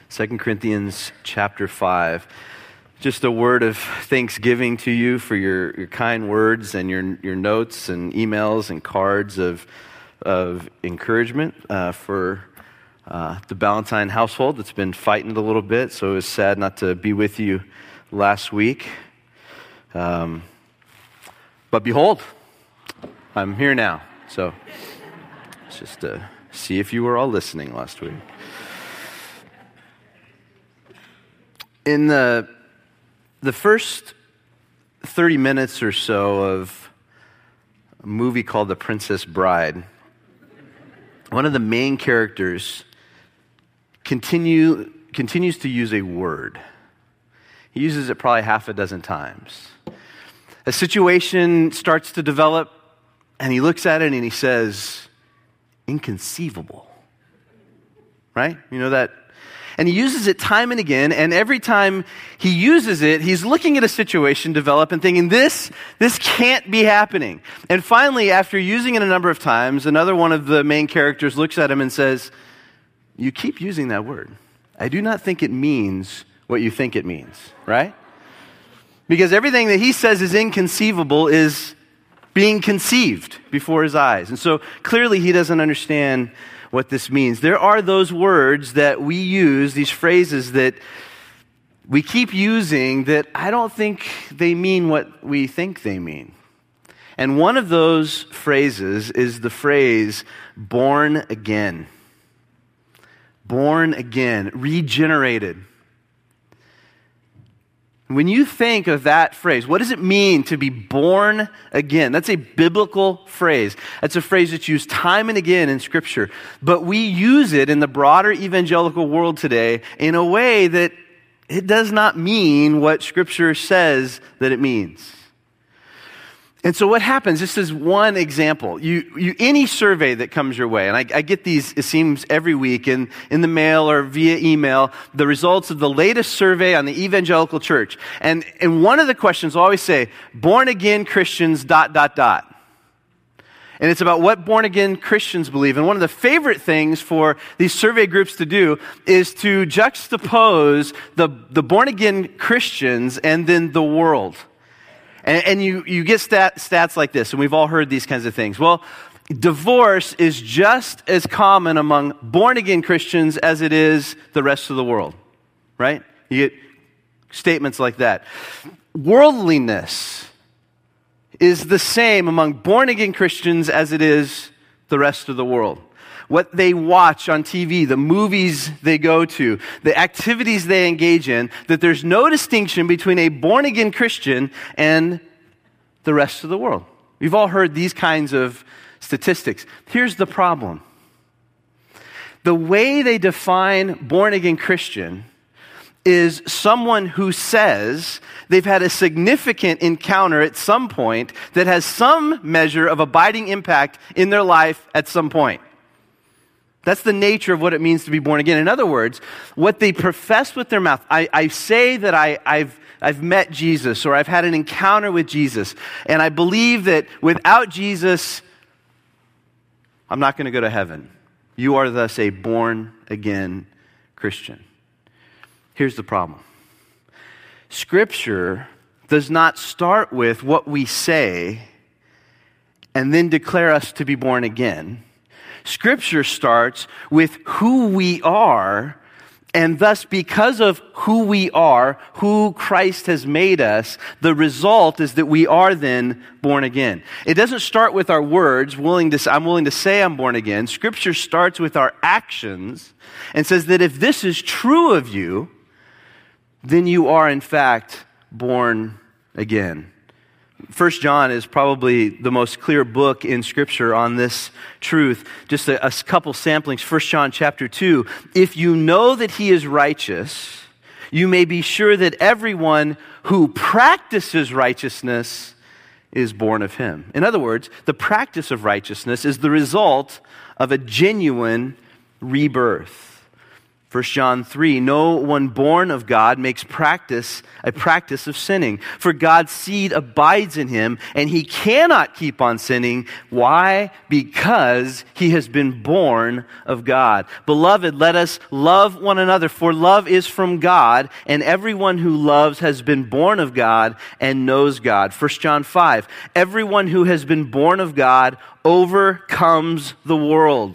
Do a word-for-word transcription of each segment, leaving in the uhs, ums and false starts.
Second Corinthians chapter five. Just a word of thanksgiving to you for your, your kind words and your your notes and emails and cards of of encouragement uh, for uh, the Ballantyne household that's been fighting a little bit. So it was sad not to be with you last week. Um, but behold, I'm here now. So it's just to see if you were all listening last week. In the the first thirty minutes or so of a movie called The Princess Bride, one of the main characters continue continues to use a word. He uses it probably half a dozen times. A situation starts to develop, and he looks at it and he says, "Inconceivable." Right? You know that? And he uses it time and again, and every time he uses it, he's looking at a situation develop and thinking, this, this can't be happening. And finally, after using it a number of times, another one of the main characters looks at him and says, "You keep using that word. I do not think it means what you think it means," right? Because everything that he says is inconceivable is being conceived before his eyes. And so clearly he doesn't understand what this means. There are those words that we use, these phrases that we keep using that I don't think they mean what we think they mean. And one of those phrases is the phrase born again. Born again, regenerated. When you think of that phrase, what does it mean to be born again? That's a biblical phrase. That's a phrase that's used time and again in Scripture. But we use it in the broader evangelical world today in a way that it does not mean what Scripture says that it means. And so what happens, this is one example. You, you, any survey that comes your way, and I, I get these, it seems, every week in, in the mail or via email, the results of the latest survey on the evangelical church. And, and one of the questions will always say, born again Christians, dot, dot, dot. And it's about what born again Christians believe. And one of the favorite things for these survey groups to do is to juxtapose the, the born again Christians and then the world. And, and you, you get stat, stats like this, and we've all heard these kinds of things. Well, divorce is just as common among born-again Christians as it is the rest of the world, right? You get statements like that. Worldliness is the same among born-again Christians as it is the rest of the world. What they watch on T V, the movies they go to, the activities they engage in, that there's no distinction between a born-again Christian and the rest of the world. We've all heard these kinds of statistics. Here's the problem. The way they define born-again Christian is someone who says they've had a significant encounter at some point that has some measure of abiding impact in their life at some point. That's the nature of what it means to be born again. In other words, what they profess with their mouth, I, I say that I, I've, I've met Jesus or I've had an encounter with Jesus, and I believe that without Jesus, I'm not going to go to heaven. You are thus a born again Christian. Here's the problem. Scripture does not start with what we say and then declare us to be born again. Scripture starts with who we are, and thus because of who we are, who Christ has made us, the result is that we are then born again. It doesn't start with our words, willing to, I'm willing to say I'm born again. Scripture starts with our actions and says that if this is true of you, then you are in fact born again. First John is probably the most clear book in Scripture on this truth. Just a, a couple samplings. First John chapter two. If you know that he is righteous, you may be sure that everyone who practices righteousness is born of him. In other words, the practice of righteousness is the result of a genuine rebirth. First John three, no one born of God makes practice a practice of sinning. For God's seed abides in him, and he cannot keep on sinning. Why? Because he has been born of God. Beloved, let us love one another, for love is from God, and everyone who loves has been born of God and knows God. First John five, everyone who has been born of God overcomes the world.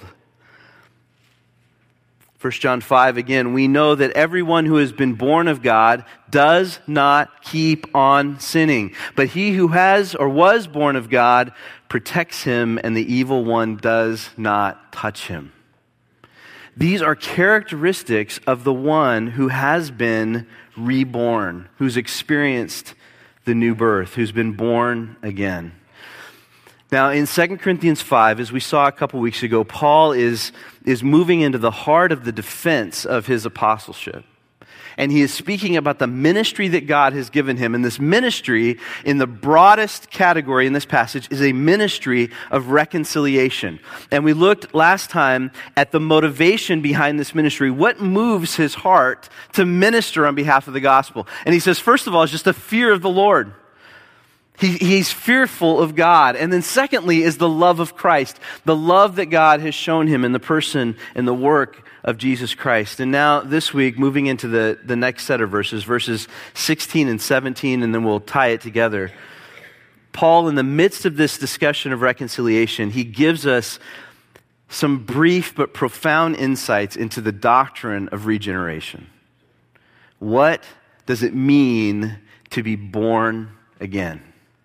First John five, again, we know that everyone who has been born of God does not keep on sinning. But he who has or was born of God protects him, and the evil one does not touch him. These are characteristics of the one who has been reborn, who's experienced the new birth, who's been born again. Now, in Second Corinthians five, as we saw a couple weeks ago, Paul is, is moving into the heart of the defense of his apostleship. And he is speaking about the ministry that God has given him. And this ministry, in the broadest category in this passage, is a ministry of reconciliation. And we looked last time at the motivation behind this ministry. What moves his heart to minister on behalf of the gospel? And he says, first of all, it's just a fear of the Lord. He, he's fearful of God. And then secondly is the love of Christ, the love that God has shown him in the person and the work of Jesus Christ. And now this week, moving into the, the next set of verses, verses sixteen and seventeen, and then we'll tie it together. Paul, in the midst of this discussion of reconciliation, he gives us some brief but profound insights into the doctrine of regeneration. What does it mean to be born again?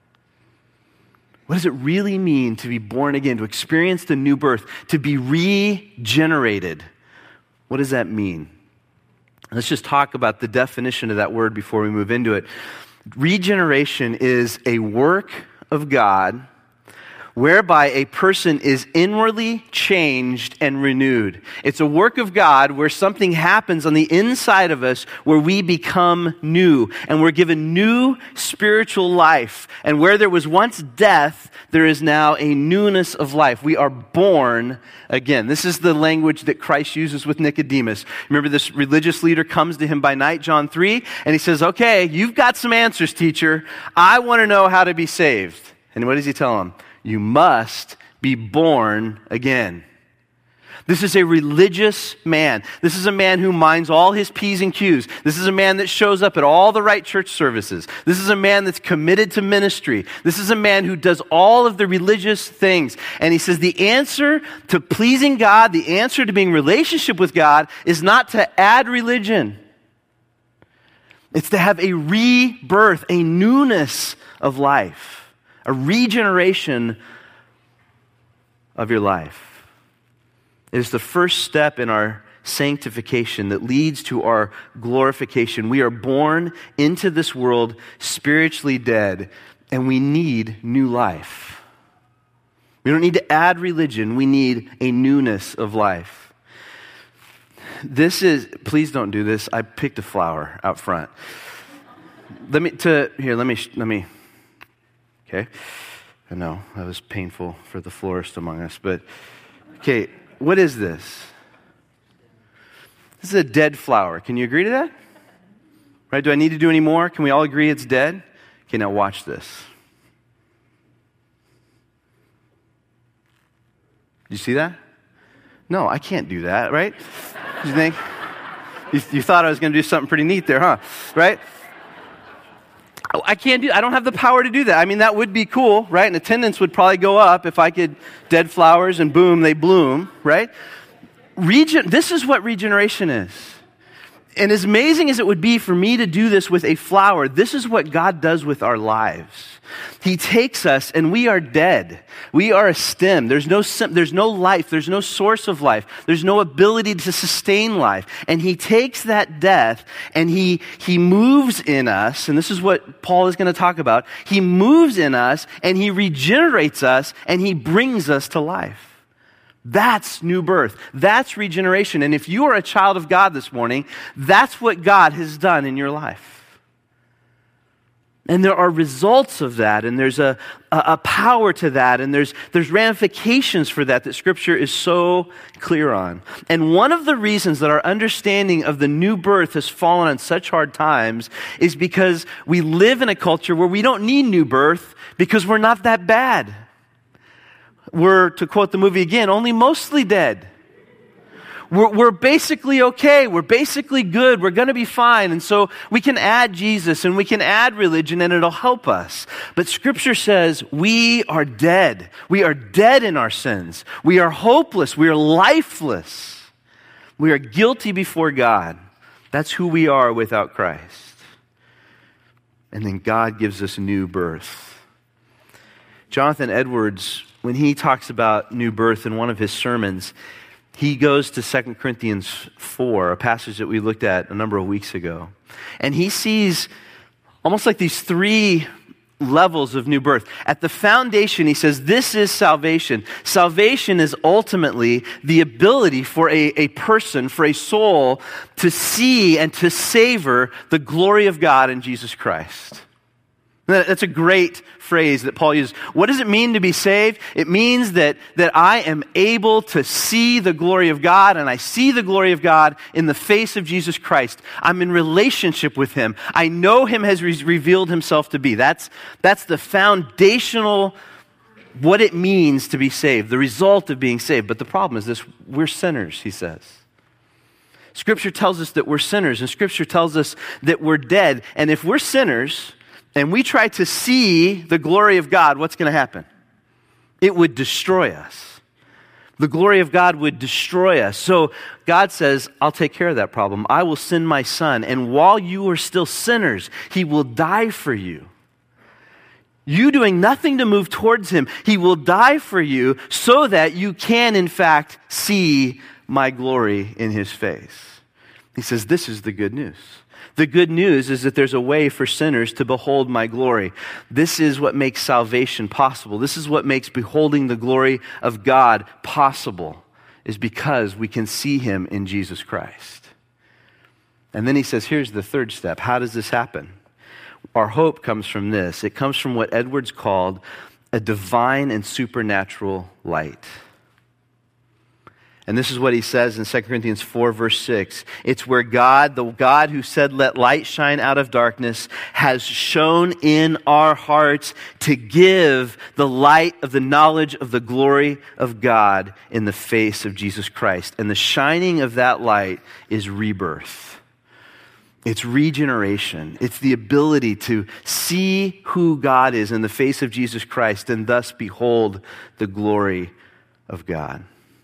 What does it really mean to be born again, to experience the new birth, to be regenerated? What does that mean? Let's just talk about the definition of that word before we move into it. Regeneration is a work of God whereby a person is inwardly changed and renewed. It's a work of God where something happens on the inside of us where we become new and we're given new spiritual life. And where there was once death, there is now a newness of life. We are born again. This is the language that Christ uses with Nicodemus. Remember, this religious leader comes to him by night, John three, and he says, okay, you've got some answers, teacher. I want to know how to be saved. And what does he tell him? You must be born again. This is a religious man. This is a man who minds all his P's and Q's. This is a man that shows up at all the right church services. This is a man that's committed to ministry. This is a man who does all of the religious things. And he says the answer to pleasing God, the answer to being in relationship with God is not to add religion. It's to have a rebirth, a newness of life. A regeneration of your life. It is the first step in our sanctification that leads to our glorification. We are born into this world spiritually dead, and we need new life. We don't need to add religion. We need a newness of life. This is, please don't do this. I picked a flower out front. Let me, to, here, let me, let me, Okay, I know that was painful for the florist among us, but okay, what is this? This is a dead flower. Can you agree to that? Right? Do I need to do any more? Can we all agree it's dead? Okay, now watch this. You see that? No, I can't do that, right? You think? You, you thought I was going to do something pretty neat there, huh? Right? I can't do, I don't have the power to do that. I mean, that would be cool, right? And attendance would probably go up if I could dead flowers and boom, they bloom, right? Regen, this is what regeneration is. And as amazing as it would be for me to do this with a flower, this is what God does with our lives. He takes us and we are dead. We are a stem. There's no, there's no life. There's no source of life. There's no ability to sustain life. And he takes that death and he, he moves in us. And this is what Paul is going to talk about. He moves in us and he regenerates us and he brings us to life. That's new birth. That's regeneration. And if you are a child of God this morning, that's what God has done in your life. And there are results of that, and there's a, a, a power to that, and there's, there's ramifications for that that Scripture is so clear on. And one of the reasons that our understanding of the new birth has fallen on such hard times is because we live in a culture where we don't need new birth because we're not that bad. We're, to quote the movie again, only mostly dead. We're, we're basically okay. We're basically good. We're going to be fine. And so we can add Jesus and we can add religion and it'll help us. But Scripture says we are dead. We are dead in our sins. We are hopeless. We are lifeless. We are guilty before God. That's who we are without Christ. And then God gives us new birth. Jonathan Edwards, when he talks about new birth in one of his sermons, he goes to Second Corinthians four, a passage that we looked at a number of weeks ago. And he sees almost like these three levels of new birth. At the foundation, he says, this is salvation. Salvation is ultimately the ability for a, a person, for a soul, to see and to savor the glory of God in Jesus Christ. That's a great phrase that Paul uses. What does it mean to be saved? It means that, that I am able to see the glory of God, and I see the glory of God in the face of Jesus Christ. I'm in relationship with Him. I know Him has re- revealed Himself to be. That's, that's the foundational, what it means to be saved, the result of being saved. But the problem is this: we're sinners, he says. Scripture tells us that we're sinners, and Scripture tells us that we're dead. And if we're sinners, and we try to see the glory of God, what's going to happen? It would destroy us. The glory of God would destroy us. So God says, I'll take care of that problem. I will send my Son, and while you are still sinners, He will die for you. You doing nothing to move towards Him, He will die for you so that you can, in fact, see my glory in His face. He says, this is the good news. The good news is that there's a way for sinners to behold my glory. This is what makes salvation possible. This is what makes beholding the glory of God possible, is because we can see Him in Jesus Christ. And then he says, here's the third step. How does this happen? Our hope comes from this. It comes from what Edwards called a divine and supernatural light. And this is what he says in Second Corinthians four, verse six. It's where God, the God who said, let light shine out of darkness, has shone in our hearts to give the light of the knowledge of the glory of God in the face of Jesus Christ. And the shining of that light is rebirth. It's regeneration. It's the ability to see who God is in the face of Jesus Christ and thus behold the glory of God.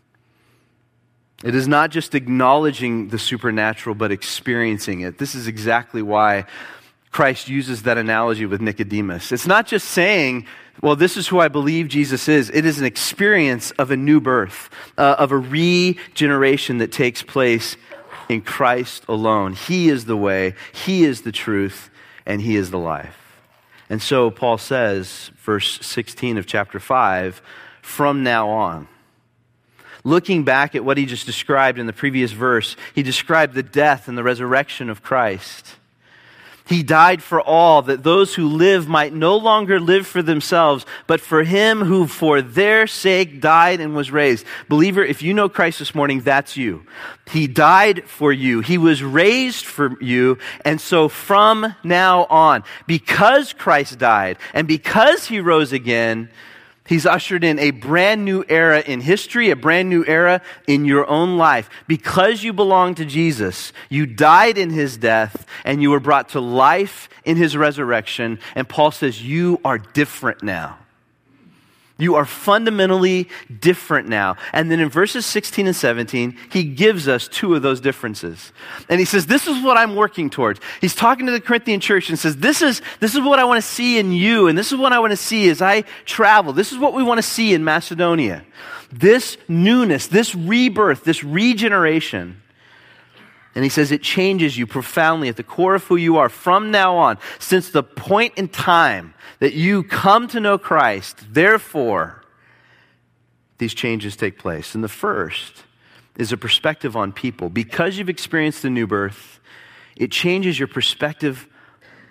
It is not just acknowledging the supernatural, but experiencing it. This is exactly why Christ uses that analogy with Nicodemus. It's not just saying, well, this is who I believe Jesus is. It is an experience of a new birth, uh, of a regeneration that takes place in Christ alone. He is the way, He is the truth, and He is the life. And so Paul says, verse sixteen of chapter five, from now on. Looking back at what he just described in the previous verse, he described the death and the resurrection of Christ. He died for all, that those who live might no longer live for themselves, but for Him who for their sake died and was raised. Believer, if you know Christ this morning, that's you. He died for you. He was raised for you. And so from now on, because Christ died and because He rose again, He's ushered in a brand new era in history, a brand new era in your own life. Because you belong to Jesus, you died in His death and you were brought to life in His resurrection. And Paul says you are different now. You are fundamentally different now. And then in verses sixteen and seventeen, he gives us two of those differences. And he says, this is what I'm working towards. He's talking to the Corinthian church and says, this is, this is what I want to see in you. And this is what I want to see as I travel. This is what we want to see in Macedonia. This newness, this rebirth, this regeneration. And he says it changes you profoundly at the core of who you are from now on. Since the point in time that you come to know Christ, therefore, these changes take place. And the first is a perspective on people. Because you've experienced the new birth, it changes your perspective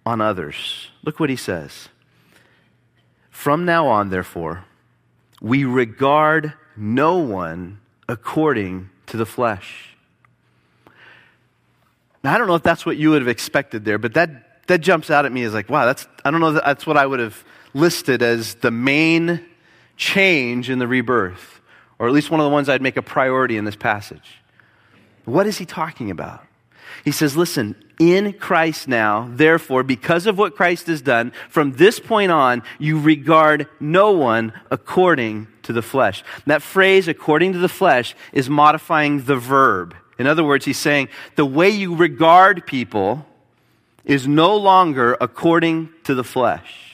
on others. Look what he says. From now on, therefore, we regard no one according to the flesh. Now, I don't know if that's what you would have expected there, but that, that jumps out at me as like, wow, that's, I don't know that that's what I would have listed as the main change in the rebirth, or at least one of the ones I'd make a priority in this passage. What is he talking about? He says, listen, in Christ now, therefore, because of what Christ has done, from this point on, you regard no one according to the flesh. And that phrase, according to the flesh, is modifying the verb. In other words, he's saying the way you regard people is no longer according to the flesh.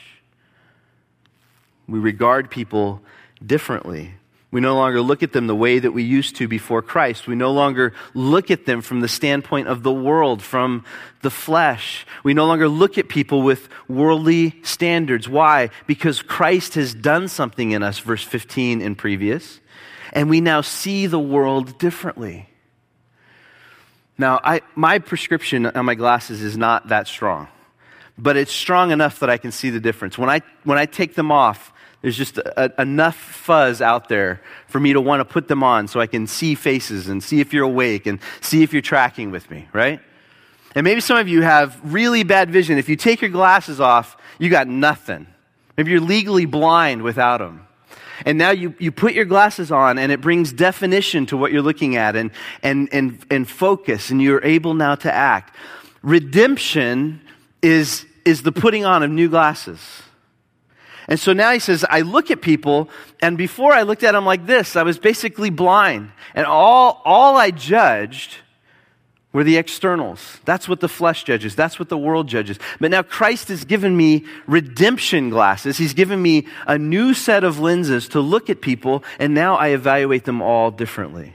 We regard people differently. We no longer look at them the way that we used to before Christ. We no longer look at them from the standpoint of the world, from the flesh. We no longer look at people with worldly standards. Why? Because Christ has done something in us, verse fifteen in previous, and we now see the world differently. Now, I, my prescription on my glasses is not that strong, but it's strong enough that I can see the difference. When I, when I take them off, there's just a, a, enough fuzz out there for me to want to put them on so I can see faces and see if you're awake and see if you're tracking with me, right? And maybe some of you have really bad vision. If you take your glasses off, you got nothing. Maybe you're legally blind without them. And now you, you put your glasses on and it brings definition to what you're looking at and, and, and, and focus, and you're able now to act. Redemption is, is the putting on of new glasses. And so now he says, I look at people, and before I looked at them like this, I was basically blind. And all, all I judged were the externals. That's what the flesh judges. That's what the world judges. But now Christ has given me redemption glasses. He's given me a new set of lenses to look at people, and now I evaluate them all differently.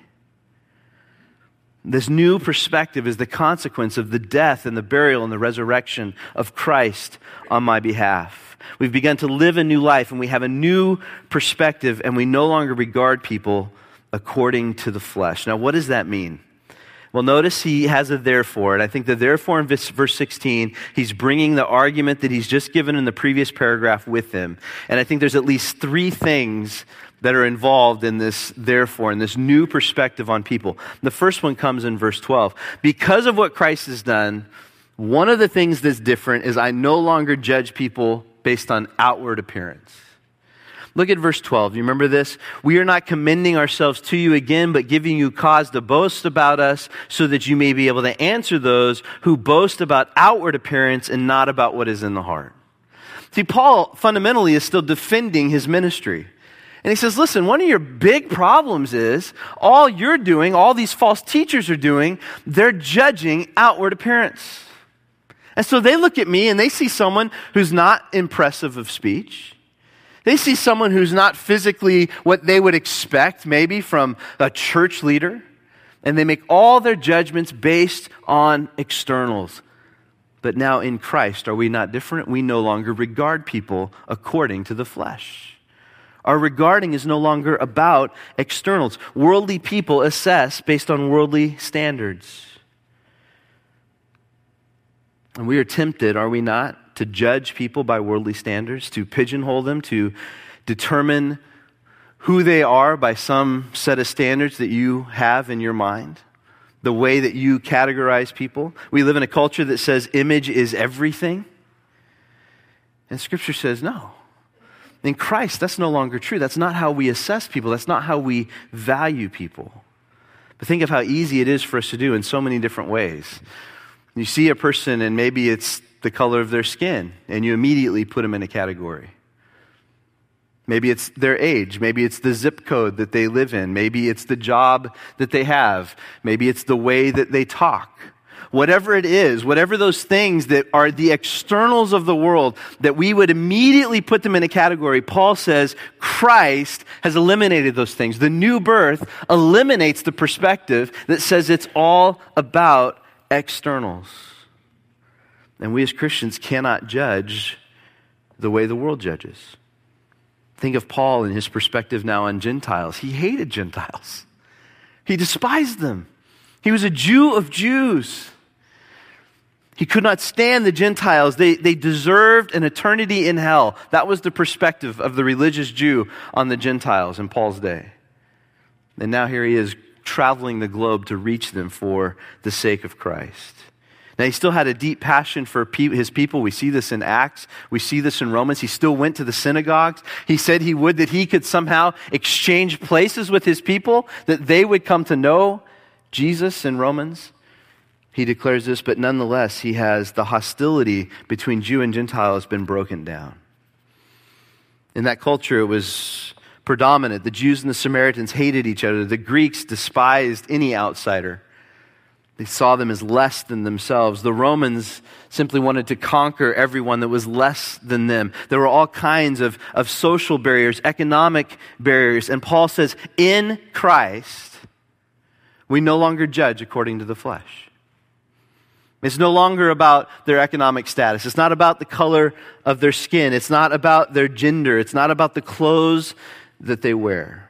This new perspective is the consequence of the death and the burial and the resurrection of Christ on my behalf. We've begun to live a new life, and we have a new perspective, and we no longer regard people according to the flesh. Now, what does that mean? Well, notice he has a therefore, and I think the therefore in verse sixteen, he's bringing the argument that he's just given in the previous paragraph with him. And I think there's at least three things that are involved in this therefore, in this new perspective on people. The first one comes in verse twelve. Because of what Christ has done, one of the things that's different is I no longer judge people based on outward appearance. Look at verse twelve. You remember this? We are not commending ourselves to you again, but giving you cause to boast about us so that you may be able to answer those who boast about outward appearance and not about what is in the heart. See, Paul fundamentally is still defending his ministry. And he says, listen, one of your big problems is all you're doing, all these false teachers are doing, they're judging outward appearance. And so they look at me and they see someone who's not impressive of speech. They see someone who's not physically what they would expect maybe from a church leader. And they make all their judgments based on externals. But now in Christ, are we not different? We no longer regard people according to the flesh. Our regarding is no longer about externals. Worldly people assess based on worldly standards. And we are tempted, are we not, to judge people by worldly standards, to pigeonhole them, to determine who they are by some set of standards that you have in your mind, the way that you categorize people. We live in a culture that says image is everything. And Scripture says no. In Christ, that's no longer true. That's not how we assess people. That's not how we value people. But think of how easy it is for us to do in so many different ways. You see a person and maybe it's the color of their skin, and you immediately put them in a category. Maybe it's their age. Maybe it's the zip code that they live in. Maybe it's the job that they have. Maybe it's the way that they talk. Whatever it is, whatever those things that are the externals of the world, that we would immediately put them in a category, Paul says Christ has eliminated those things. The new birth eliminates the perspective that says it's all about externals. And we as Christians cannot judge the way the world judges. Think of Paul and his perspective now on Gentiles. He hated Gentiles. He despised them. He was a Jew of Jews. He could not stand the Gentiles. They, they deserved an eternity in hell. That was the perspective of the religious Jew on the Gentiles in Paul's day. And now here he is traveling the globe to reach them for the sake of Christ. Now, he still had a deep passion for pe- his people. We see this in Acts. We see this in Romans. He still went to the synagogues. He said he would, that he could somehow exchange places with his people, that they would come to know Jesus in Romans. He declares this, but nonetheless, he has the hostility between Jew and Gentile has been broken down. In that culture, it was predominant. The Jews and the Samaritans hated each other. The Greeks despised any outsider. They saw them as less than themselves. The Romans simply wanted to conquer everyone that was less than them. There were all kinds of, of social barriers, economic barriers. And Paul says, in Christ, we no longer judge according to the flesh. It's no longer about their economic status. It's not about the color of their skin. It's not about their gender. It's not about the clothes that they wear.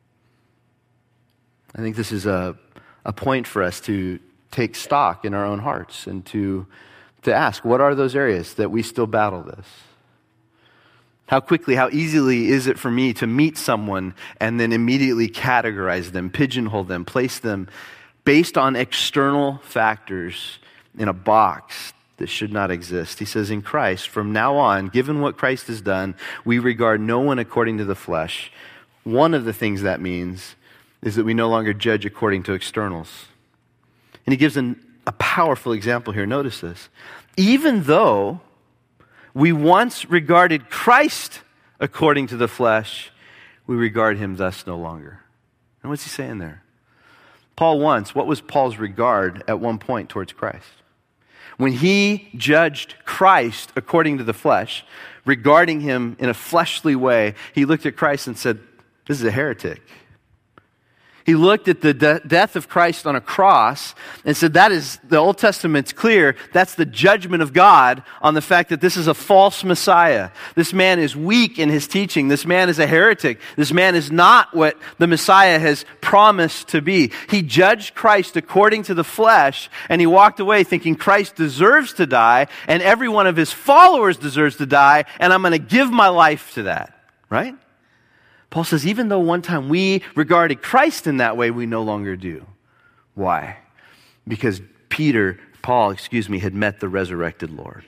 I think this is a, a point for us to take stock in our own hearts and to, to ask, what are those areas that we still battle this? How quickly, how easily is it for me to meet someone and then immediately categorize them, pigeonhole them, place them based on external factors in a box that should not exist? He says, in Christ, from now on, given what Christ has done, we regard no one according to the flesh. One of the things that means is that we no longer judge according to externals. And he gives an, a powerful example here. Notice this. Even though we once regarded Christ according to the flesh, we regard him thus no longer. And what's he saying there? Paul once, what was Paul's regard at one point towards Christ? When he judged Christ according to the flesh, regarding him in a fleshly way, he looked at Christ and said, this is a heretic. He looked at the de- death of Christ on a cross and said, that is, the Old Testament's clear, that's the judgment of God on the fact that this is a false Messiah. This man is weak in his teaching. This man is a heretic. This man is not what the Messiah has promised to be. He judged Christ according to the flesh, and he walked away thinking Christ deserves to die, and every one of his followers deserves to die, and I'm going to give my life to that. Right? Paul says, even though one time we regarded Christ in that way, we no longer do. Why? Because Peter, Paul, excuse me, had met the resurrected Lord.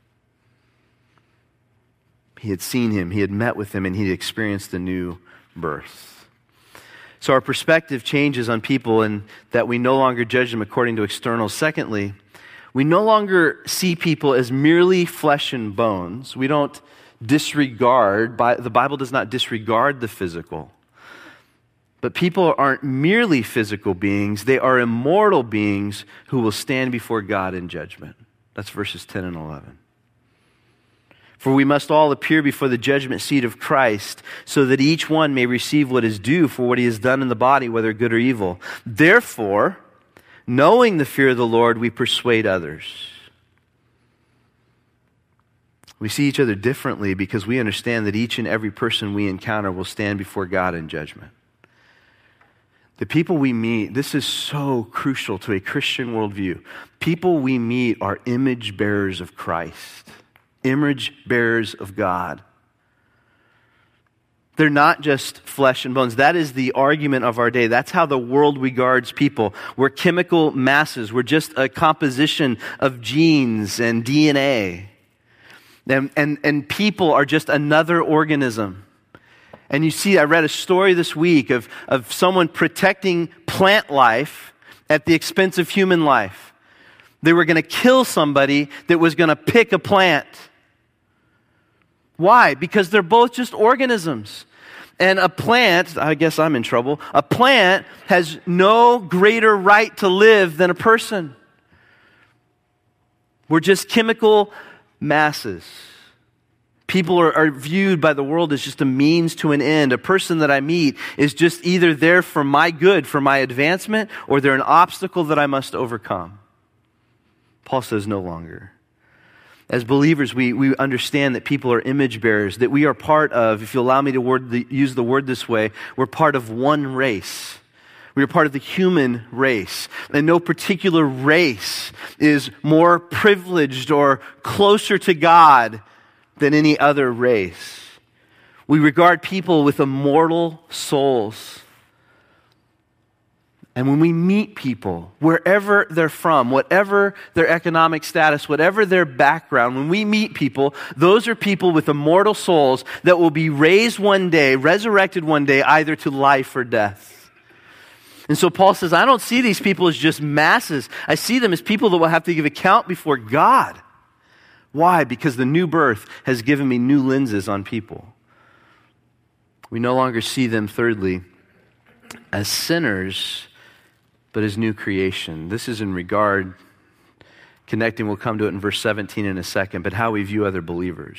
He had seen him, he had met with him, and he had experienced the new birth. So our perspective changes on people, and that we no longer judge them according to externals. Secondly, we no longer see people as merely flesh and bones. We don't disregard, the Bible does not disregard the physical. But people aren't merely physical beings, they are immortal beings who will stand before God in judgment. That's verses ten and eleven. For we must all appear before the judgment seat of Christ, so that each one may receive what is due for what he has done in the body, whether good or evil. Therefore, knowing the fear of the Lord, we persuade others. We see each other differently because we understand that each and every person we encounter will stand before God in judgment. The people we meet, this is so crucial to a Christian worldview. People we meet are image bearers of Christ, image bearers of God. They're not just flesh and bones. That is the argument of our day. That's how the world regards people. We're chemical masses. We're just a composition of genes and D N A. And, and, and people are just another organism. And you see, I read a story this week of, of someone protecting plant life at the expense of human life. They were going to kill somebody that was going to pick a plant. Why? Because they're both just organisms. And a plant, I guess I'm in trouble, a plant has no greater right to live than a person. We're just chemical masses. People are, are viewed by the world as just a means to an end. A person that I meet is just either there for my good, for my advancement, or they're an obstacle that I must overcome. Paul says no longer. As believers, we, we understand that people are image bearers, that we are part of, if you allow me to word the, use the word this way, we're part of one race. We are part of the human race, and no particular race is more privileged or closer to God than any other race. We regard people with immortal souls. And when we meet people, wherever they're from, whatever their economic status, whatever their background, when we meet people, those are people with immortal souls that will be raised one day, resurrected one day, either to life or death. And so Paul says, I don't see these people as just masses. I see them as people that will have to give account before God. Why? Because the new birth has given me new lenses on people. We no longer see them, thirdly, as sinners, but as new creation. This is in regard, connecting, we'll come to it in verse seventeen in a second, but how we view other believers.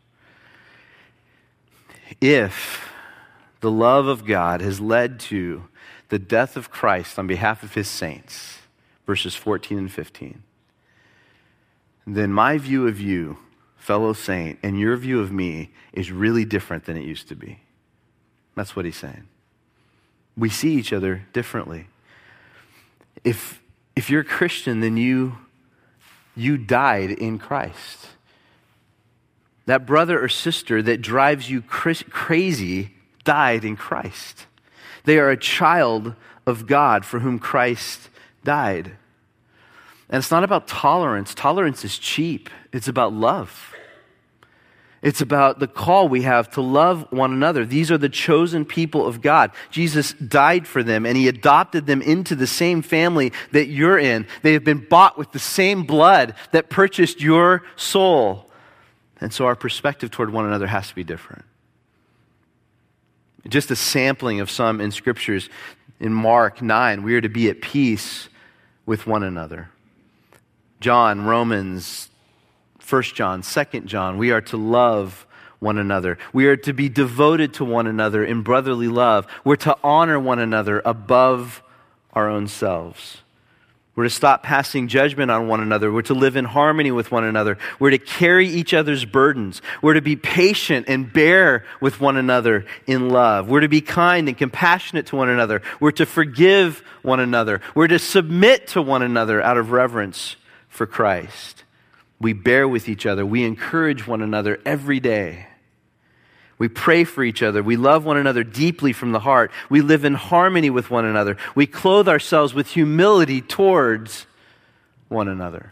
If the love of God has led to the death of Christ on behalf of his saints, verses fourteen and fifteen, then my view of you, fellow saint, and your view of me is really different than it used to be. That's what he's saying. We see each other differently. If if you're a Christian, then you you died in Christ. That brother or sister that drives you crazy died in Christ. They are a child of God for whom Christ died. And it's not about tolerance. Tolerance is cheap. It's about love. It's about the call we have to love one another. These are the chosen people of God. Jesus died for them, and he adopted them into the same family that you're in. They have been bought with the same blood that purchased your soul. And so our perspective toward one another has to be different. Just a sampling of some in scriptures. In Mark nine, we are to be at peace with one another. John, Romans, First John, Second John, we are to love one another. We are to be devoted to one another in brotherly love. We're to honor one another above our own selves. We're to stop passing judgment on one another. We're to live in harmony with one another. We're to carry each other's burdens. We're to be patient and bear with one another in love. We're to be kind and compassionate to one another. We're to forgive one another. We're to submit to one another out of reverence for Christ. We bear with each other. We encourage one another every day. We pray for each other. We love one another deeply from the heart. We live in harmony with one another. We clothe ourselves with humility towards one another.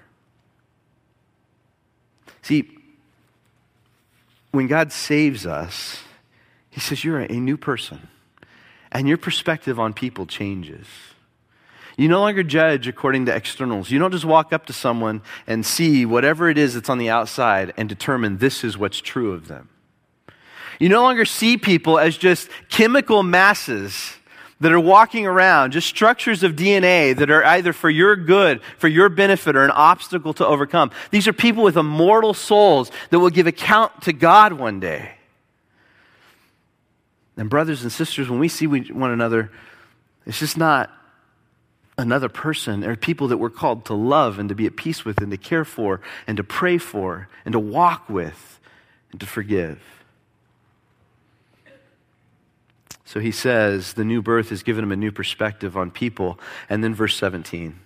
See, when God saves us, he says, you're a new person. And your perspective on people changes. You no longer judge according to externals. You don't just walk up to someone and see whatever it is that's on the outside and determine this is what's true of them. You no longer see people as just chemical masses that are walking around, just structures of D N A that are either for your good, for your benefit, or an obstacle to overcome. These are people with immortal souls that will give account to God one day. And brothers and sisters, when we see one another, it's just not another person. They're people that we're called to love and to be at peace with and to care for and to pray for and to walk with and to forgive. So he says the new birth has given him a new perspective on people. And then verse seventeen.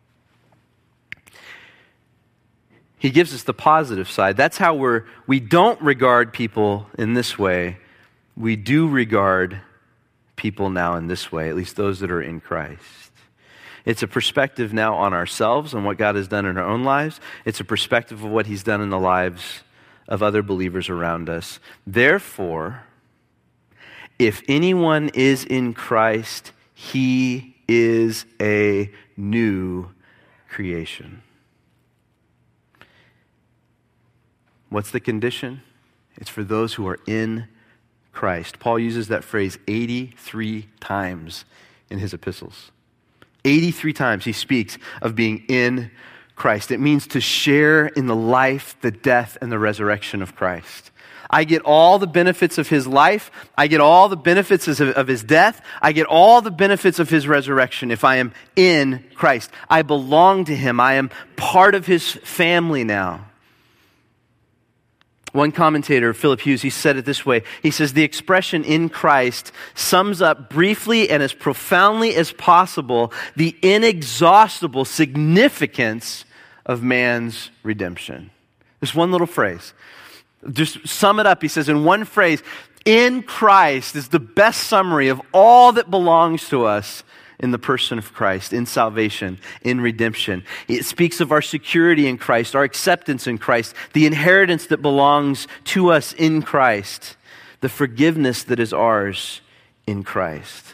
He gives us the positive side. That's how we're, we don't regard people in this way. We do regard people now in this way, at least those that are in Christ. It's a perspective now on ourselves and what God has done in our own lives. It's a perspective of what he's done in the lives of other believers around us. Therefore, if anyone is in Christ, he is a new creation. What's the condition? It's for those who are in Christ. Paul uses that phrase eighty-three times in his epistles. eighty-three times he speaks of being in Christ. It means to share in the life, the death, and the resurrection of Christ. I get all the benefits of his life. I get all the benefits of, of his death. I get all the benefits of his resurrection if I am in Christ. I belong to him. I am part of his family now. One commentator, Philip Hughes, he said it this way. He says, the expression in Christ sums up briefly and as profoundly as possible the inexhaustible significance of man's redemption. This one little phrase. Just sum it up, he says, in one phrase, in Christ is the best summary of all that belongs to us in the person of Christ, in salvation, in redemption. It speaks of our security in Christ, our acceptance in Christ, the inheritance that belongs to us in Christ, the forgiveness that is ours in Christ.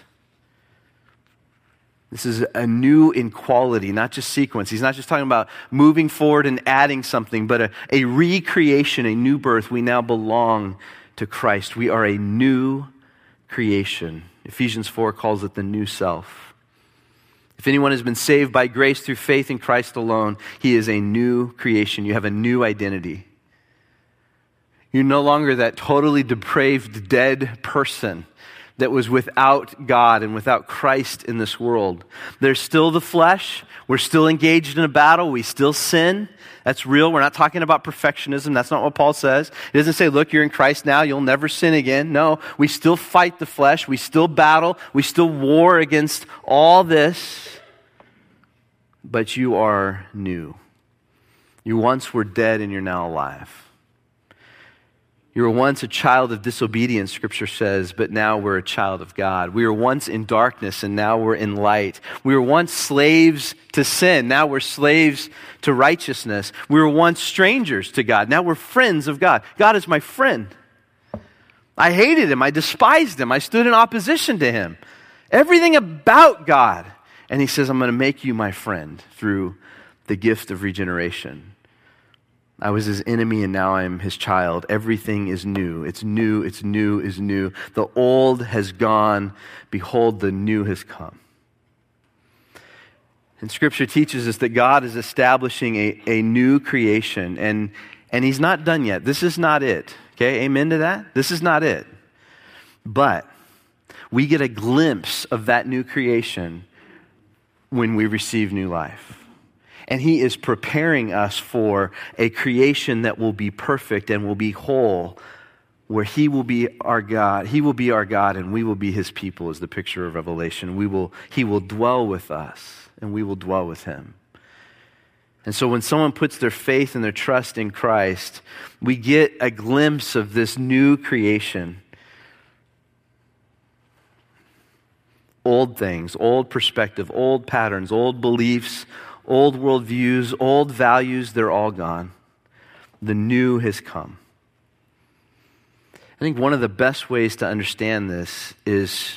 This is a new in quality, not just sequence. He's not just talking about moving forward and adding something, but a, a recreation, a new birth. We now belong to Christ. We are a new creation. Ephesians four calls it the new self. If anyone has been saved by grace through faith in Christ alone, he is a new creation. You have a new identity. You're no longer that totally depraved, dead person that was without God and without Christ in this world. There's still the flesh. We're still engaged in a battle. We still sin. That's real. We're not talking about perfectionism. That's not what Paul says. He doesn't say, look, you're in Christ now. You'll never sin again. No, we still fight the flesh. We still battle. We still war against all this. But you are new. You once were dead and you're now alive. You were once a child of disobedience, Scripture says, but now we're a child of God. We were once in darkness and now we're in light. We were once slaves to sin. Now we're slaves to righteousness. We were once strangers to God. Now we're friends of God. God is my friend. I hated him. I despised him. I stood in opposition to him. Everything about God. And he says, I'm going to make you my friend through the gift of regeneration. I was his enemy and now I'm his child. Everything is new. It's new, it's new, it's new. The old has gone. Behold, the new has come. And Scripture teaches us that God is establishing a, a new creation. And, and he's not done yet. This is not it. Okay, amen to that? This is not it. But we get a glimpse of that new creation when we receive new life. And he is preparing us for a creation that will be perfect and will be whole, where he will be our God. He will be our God and we will be his people, is the picture of Revelation. We will, he will dwell with us and we will dwell with him. And so when someone puts their faith and their trust in Christ, we get a glimpse of this new creation. Old things, old perspective, old patterns, old beliefs, old worldviews, old values, they're all gone. The new has come. I think one of the best ways to understand this is,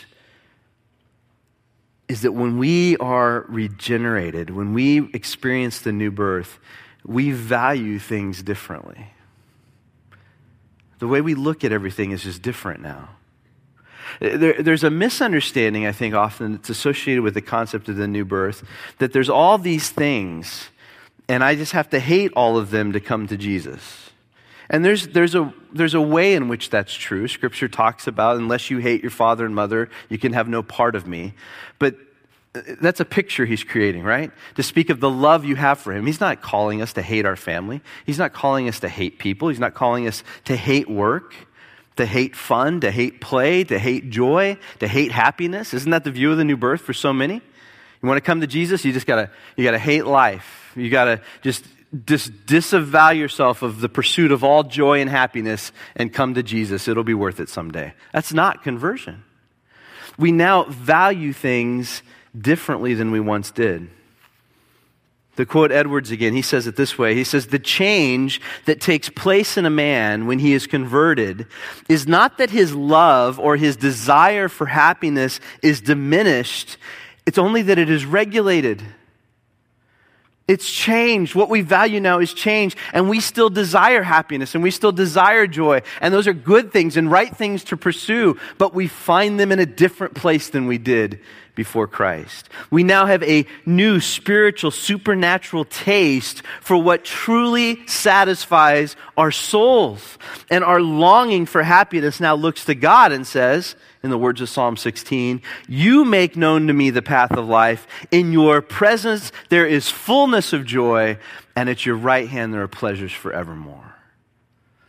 is that when we are regenerated, when we experience the new birth, we value things differently. The way we look at everything is just different now. There, there's a misunderstanding, I think, often that's associated with the concept of the new birth, that there's all these things, and I just have to hate all of them to come to Jesus. And there's there's a there's a way in which that's true. Scripture talks about, unless you hate your father and mother, you can have no part of me. But that's a picture he's creating, right? To speak of the love you have for him. He's not calling us to hate our family. He's not calling us to hate people. He's not calling us to hate work, to hate fun, to hate play, to hate joy, to hate happiness. Isn't that the view of the new birth for so many? You want to come to Jesus, you just gotta you gotta hate life. You gotta just dis- disavow yourself of the pursuit of all joy and happiness and come to Jesus. It'll be worth it someday. That's not conversion. We now value things differently than we once did. To quote Edwards again, he says it this way. He says, the change that takes place in a man when he is converted is not that his love or his desire for happiness is diminished. It's only that it is regulated. It's changed. What we value now is change, and we still desire happiness, and we still desire joy, and those are good things and right things to pursue, but we find them in a different place than we did before Christ. We now have a new spiritual, supernatural taste for what truly satisfies our souls, and our longing for happiness now looks to God and says, in the words of Psalm sixteen, you make known to me the path of life. In your presence there is fullness of joy, and at your right hand there are pleasures forevermore.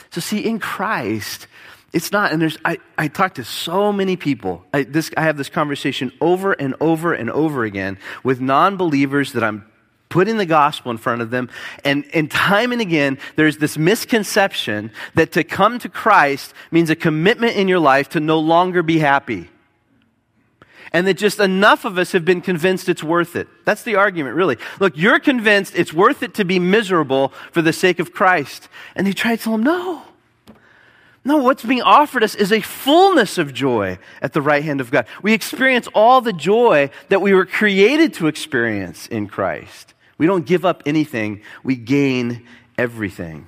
So see, in Christ, it's not, and there's, I, I talk to so many people. I, this, I have this conversation over and over and over again with non-believers that I'm putting the gospel in front of them. And, and time and again, there's this misconception that to come to Christ means a commitment in your life to no longer be happy. And that just enough of us have been convinced it's worth it. That's the argument, really. Look, you're convinced it's worth it to be miserable for the sake of Christ. And they try to tell them, no. No, what's being offered us is a fullness of joy at the right hand of God. We experience all the joy that we were created to experience in Christ. We don't give up anything. We gain everything.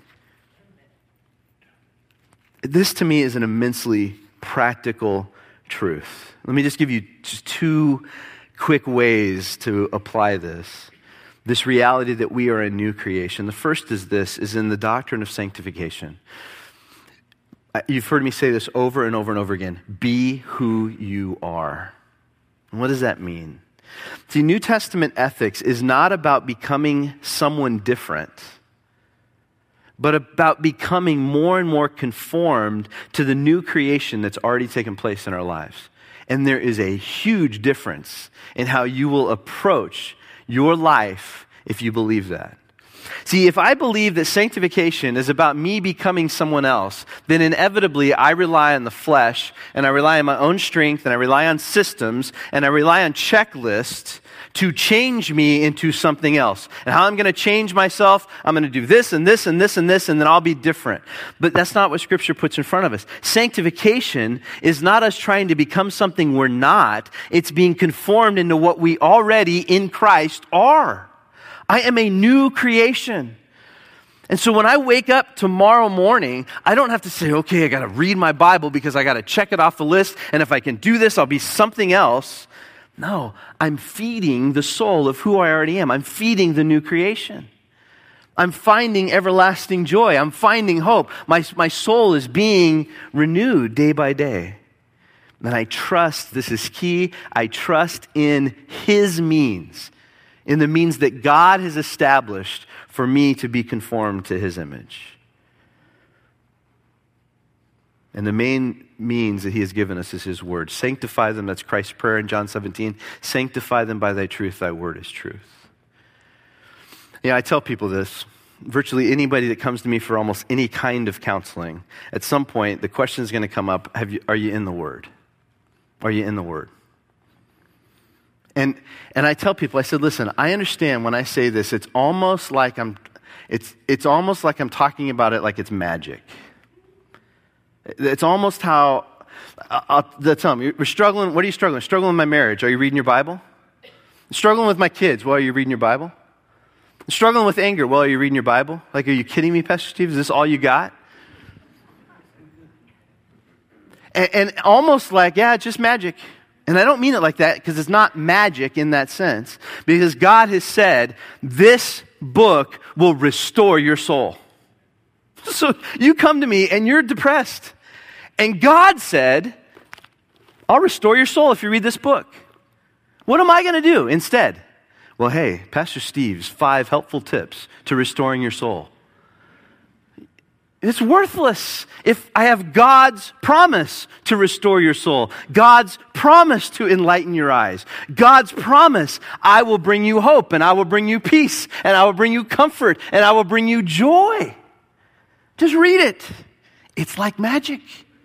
This, to me, is an immensely practical truth. Let me just give you just two quick ways to apply this. This reality that we are a new creation. The first is this, is in the doctrine of sanctification. You've heard me say this over and over and over again. Be who you are. And what does that mean? See, New Testament ethics is not about becoming someone different, but about becoming more and more conformed to the new creation that's already taken place in our lives. And there is a huge difference in how you will approach your life if you believe that. See, if I believe that sanctification is about me becoming someone else, then inevitably I rely on the flesh, and I rely on my own strength, and I rely on systems, and I rely on checklists to change me into something else. And how I'm going to change myself, I'm going to do this and this and this and this, and then I'll be different. But that's not what Scripture puts in front of us. Sanctification is not us trying to become something we're not. It's being conformed into what we already in Christ are. I am a new creation. And so when I wake up tomorrow morning, I don't have to say, okay, I got to read my Bible because I got to check it off the list. And if I can do this, I'll be something else. No, I'm feeding the soul of who I already am. I'm feeding the new creation. I'm finding everlasting joy. I'm finding hope. My, my soul is being renewed day by day. And I trust, this is key, I trust in His means. In the means that God has established for me to be conformed to His image. And the main means that He has given us is His word. Sanctify them, that's Christ's prayer in John seventeen. Sanctify them by thy truth, thy word is truth. Yeah, I tell people this. Virtually anybody that comes to me for almost any kind of counseling, at some point the question is going to come up, have you, are you in the word? Are you in the word? And and I tell people, I said, listen, I understand when I say this, it's almost like I'm it's it's almost like I'm talking about it like it's magic. It's almost how I'll, I'll tell them, we're struggling, what are you struggling? Struggling with my marriage. Are you reading your Bible? Struggling with my kids. Well, are you reading your Bible? Struggling with anger. Well, are you reading your Bible? Like, are you kidding me, Pastor Steve? Is this all you got? And, and almost like, yeah, it's just magic. And I don't mean it like that because it's not magic in that sense. Because God has said, this book will restore your soul. So you come to me and you're depressed. And God said, I'll restore your soul if you read this book. What am I going to do instead? Well, hey, Pastor Steve's five helpful tips to restoring your soul. It's worthless if I have God's promise to restore your soul, God's promise to enlighten your eyes, God's promise, I will bring you hope, and I will bring you peace, and I will bring you comfort, and I will bring you joy. Just read it. It's like magic.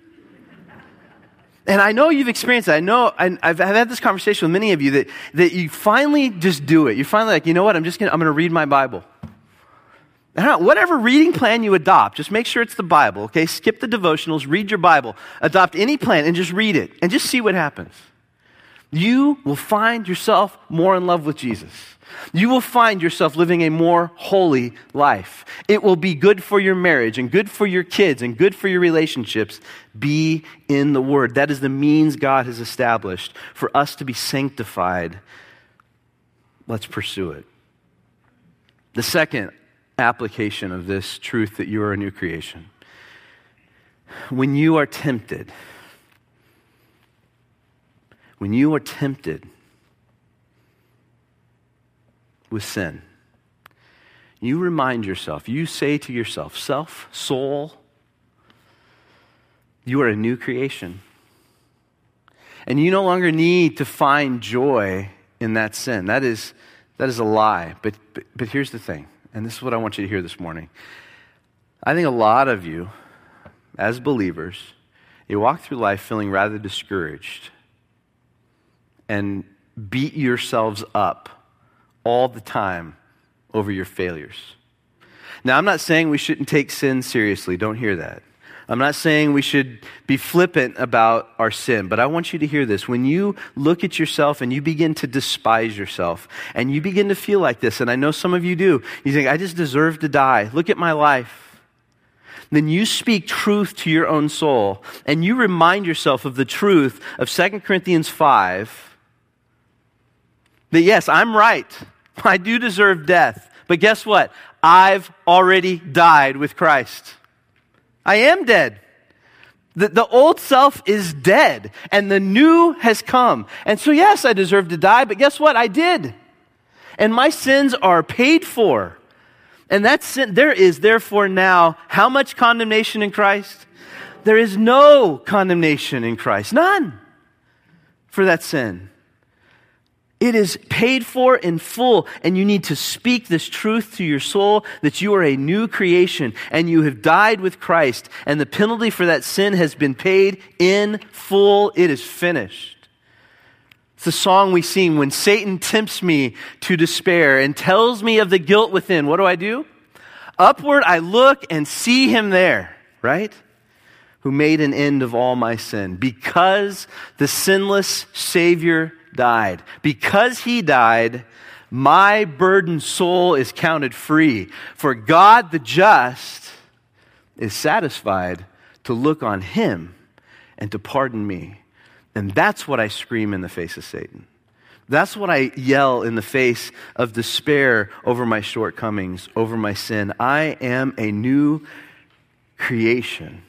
And I know you've experienced it. I know, I've, I've had this conversation with many of you that, that you finally just do it. You're finally like, you know what, I'm just gonna, I'm going to read my Bible. Whatever reading plan you adopt, just make sure it's the Bible, okay? Skip the devotionals, read your Bible. Adopt any plan and just read it and just see what happens. You will find yourself more in love with Jesus. You will find yourself living a more holy life. It will be good for your marriage and good for your kids and good for your relationships. Be in the Word. That is the means God has established for us to be sanctified. Let's pursue it. The second application of this truth that you are a new creation. When you are tempted, when you are tempted with sin, you remind yourself, you say to yourself, self, soul, You are a new creation. And you no longer need to find joy in that sin. That is, that is a lie. But, but, but here's the thing, and this is what I want you to hear this morning. I think a lot of you, as believers, you walk through life feeling rather discouraged and beat yourselves up all the time over your failures. Now, I'm not saying we shouldn't take sin seriously. Don't hear that. I'm not saying we should be flippant about our sin, but I want you to hear this. When you look at yourself and you begin to despise yourself and you begin to feel like this, and I know some of you do, you think, I just deserve to die. Look at my life. Then you speak truth to your own soul and you remind yourself of the truth of Second Corinthians five, that yes, I'm right. I do deserve death. But guess what? I've already died with Christ. I am dead. The, the old self is dead, and the new has come. And so, yes, I deserve to die, but guess what? I did. And my sins are paid for. And that sin, there is therefore now how much condemnation in Christ? There is no condemnation in Christ. None for that sin. It is paid for in full, and you need to speak this truth to your soul that you are a new creation and you have died with Christ, and the penalty for that sin has been paid in full. It is finished. It's a song we sing when Satan tempts me to despair and tells me of the guilt within. What do I do? Upward I look and see him there, right? Who made an end of all my sin. Because the sinless Savior died. Because he died, my burdened soul is counted free. For God the just is satisfied to look on him and to pardon me. And that's what I scream in the face of Satan. That's what I yell in the face of despair over my shortcomings, over my sin. I am a new creation.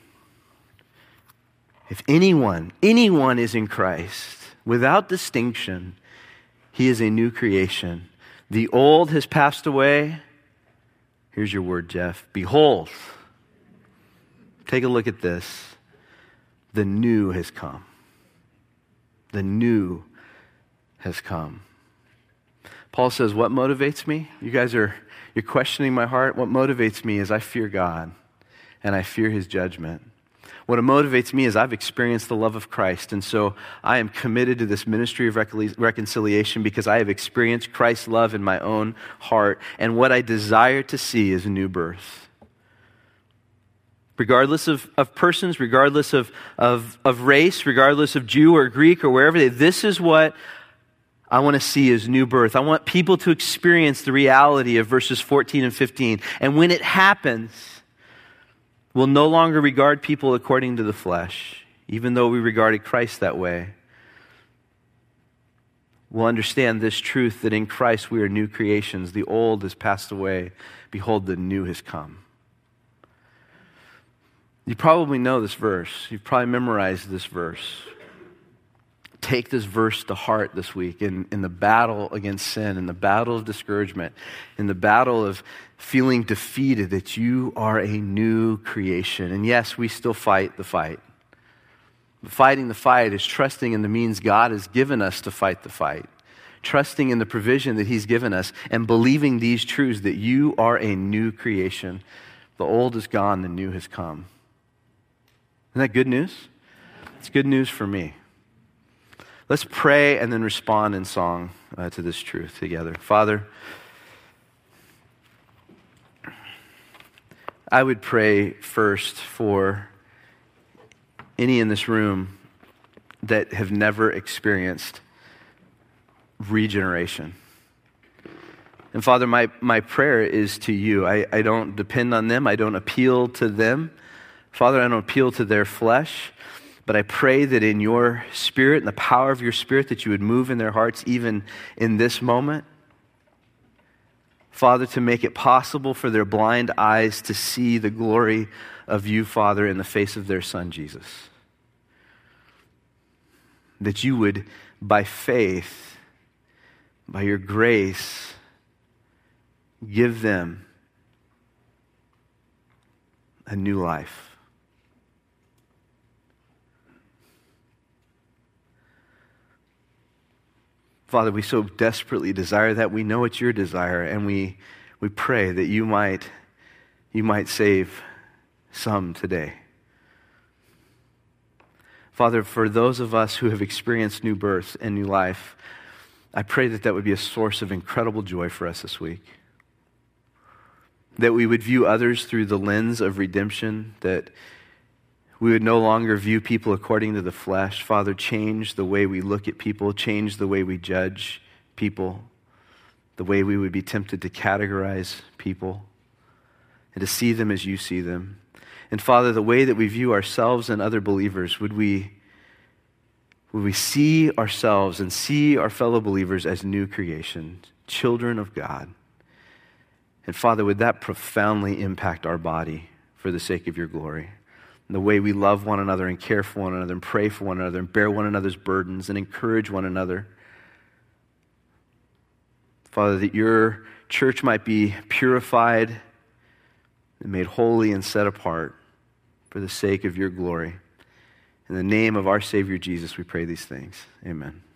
If anyone, anyone is in Christ, without distinction, he is a new creation. The old has passed away. Here's your word, Jeff. Behold. Take a look at this. The new has come. The new has come. Paul says, what motivates me? You guys are, you're questioning my heart. What motivates me is I fear God and I fear his judgment. What motivates me is I've experienced the love of Christ, and so I am committed to this ministry of reconciliation because I have experienced Christ's love in my own heart, and what I desire to see is a new birth. Regardless of, of persons, regardless of, of, of race, regardless of Jew or Greek or wherever they, this is what I want to see is new birth. I want people to experience the reality of verses fourteen and fifteen, and when it happens, we'll no longer regard people according to the flesh, even though we regarded Christ that way. We'll understand this truth that in Christ we are new creations. The old has passed away. Behold, the new has come. You probably know this verse. You've probably memorized this verse. Take this verse to heart this week in, in the battle against sin, in the battle of discouragement, in the battle of feeling defeated, that you are a new creation. And yes, we still fight the fight. But fighting the fight is trusting in the means God has given us to fight the fight. Trusting in the provision that he's given us and believing these truths that you are a new creation. The old is gone, the new has come. Isn't that good news? It's good news for me. Let's pray and then respond in song uh, to this truth together. Father, I would pray first for any in this room that have never experienced regeneration. And Father, my, my prayer is to you. I, I don't depend on them. I don't appeal to them. Father, I don't appeal to their flesh. But I pray that in your spirit and the power of your spirit that you would move in their hearts even in this moment. Father, to make it possible for their blind eyes to see the glory of you, Father, in the face of their Son, Jesus. That you would, by faith, by your grace, give them a new life. Father, we so desperately desire that. We know it's your desire, and we we pray that you might you might save some today. Father, for those of us who have experienced new birth and new life, I pray that that would be a source of incredible joy for us this week. That we would view others through the lens of redemption, that we would no longer view people according to the flesh. Father, change the way we look at people, change the way we judge people, the way we would be tempted to categorize people, and to see them as you see them. And Father, the way that we view ourselves and other believers, would we, would we see ourselves and see our fellow believers as new creations, children of God. And Father, would that profoundly impact our body for the sake of your glory? And the way we love one another and care for one another and pray for one another and bear one another's burdens and encourage one another. Father, that your church might be purified and made holy and set apart for the sake of your glory. In the name of our Savior Jesus, we pray these things. Amen.